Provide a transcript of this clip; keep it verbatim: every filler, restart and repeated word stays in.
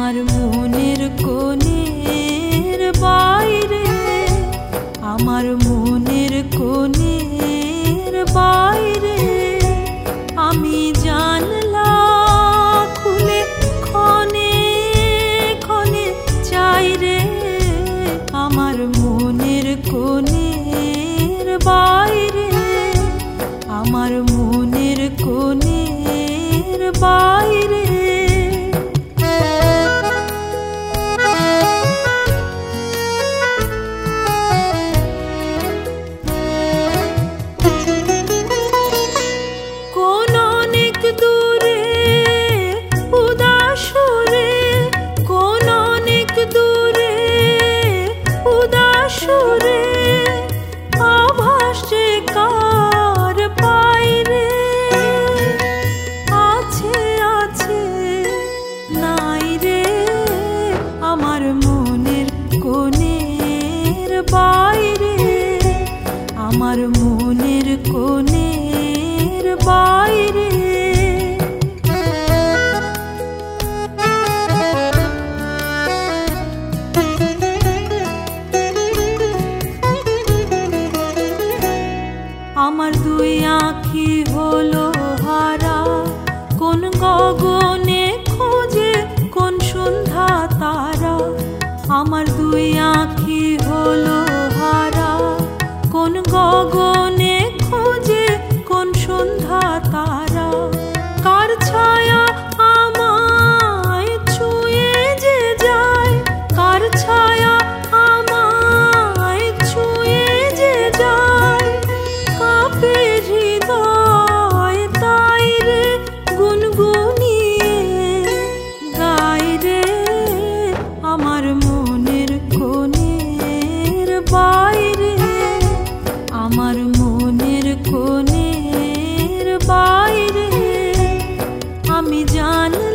আমার মনের কোণের বাইরে, আমার মনের কোণের বাইরে আমি জানলা খুলে ক্ষণে ক্ষণে চাই রে। আমার মনের কোণের বাইরে, আমার মনের কোণের বাইরে। আমার মনের কোণের বাইরে, আমার মনের কোণের বাইরে। আমার দুই আঁখি হলো হারা, কোন গগনে খোঁজে কোন সন্ধ্যা তারা। আমার দুই আঁখি হলো হারা, কোন গগনে খোঁজে কোন সন্ধ্যা তারা। কার ছায়া আমায় ছুঁয়ে যে যায়, কার ছায়া আমায় ছুঁয়ে যে যায়। কাঁপে হৃদয় তাই রে গুনগুনিয়ে গাই রে। আমার মনের কোণের বাইরে, আমার মনের কোণের বাইরে আমি জানি